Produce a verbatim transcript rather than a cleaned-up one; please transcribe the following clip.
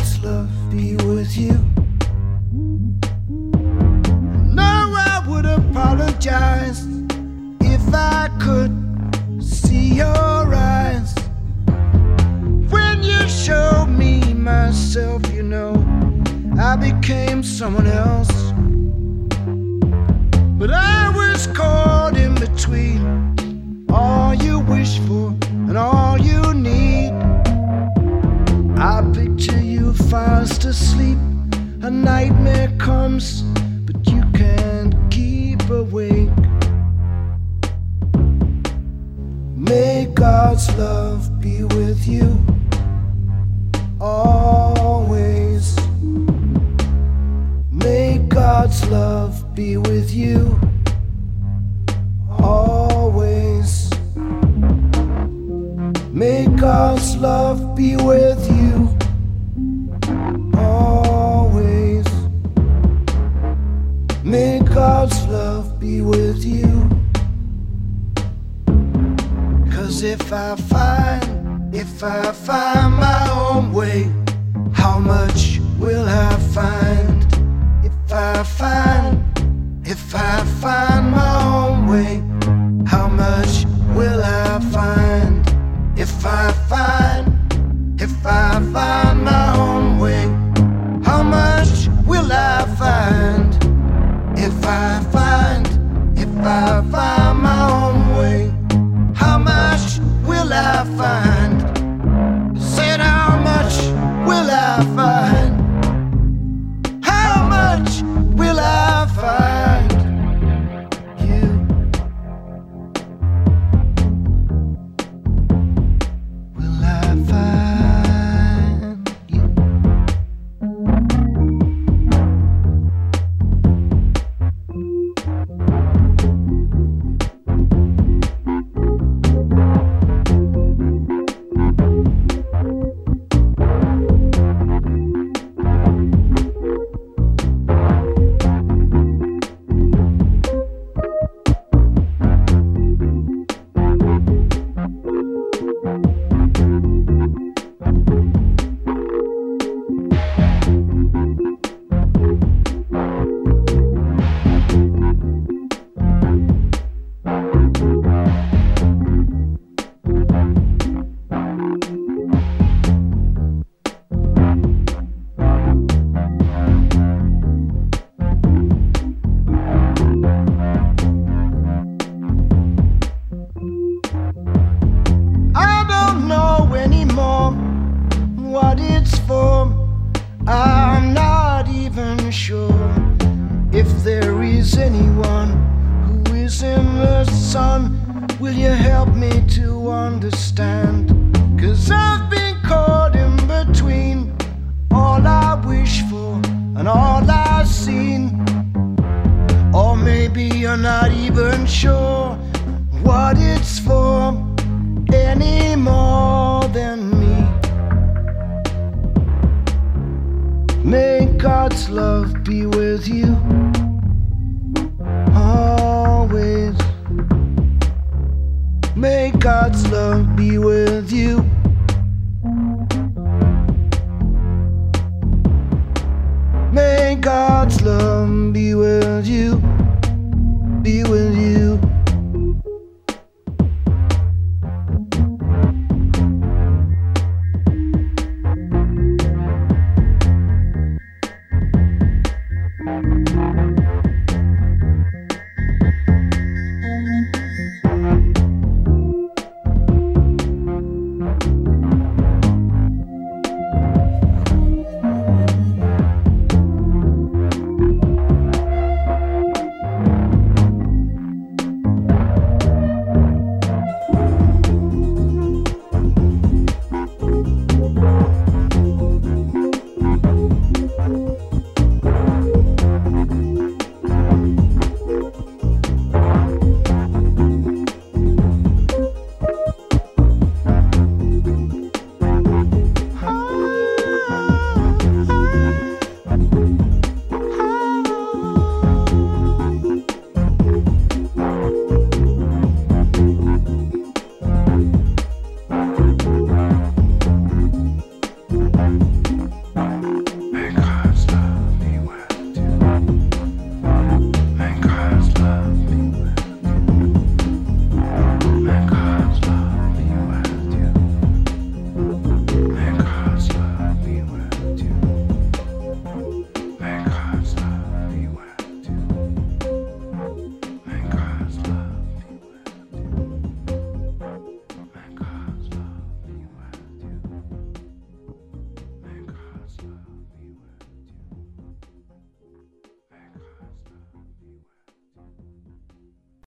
God's love be with you. No, I would apologize if I could see your eyes. When you showed me myself, you know, I became someone else. But I was caught in between all you wish for and all you need. I picture you fast asleep. A nightmare comes, but you can't keep awake. May God's love be with you always. May God's love be with you always. May God's love be with you always. May God's love be with you. 'Cause if I find, if I find my own way, how much will I find? If I find, if I find my own way, how much will I find? If I find, if I find my own way, how much will I find? If I find, if I find my own way, how much will I find? Said how much will I find? How much will I find you? Will I find you? What it's for, I'm not even sure if there is anyone who is in the sun. Will you help me to understand? 'Cause I've been caught in between all I wish for and all I've seen. Or maybe you're not even sure what it's for any more than me. May God's love be with you always. May God's love be with you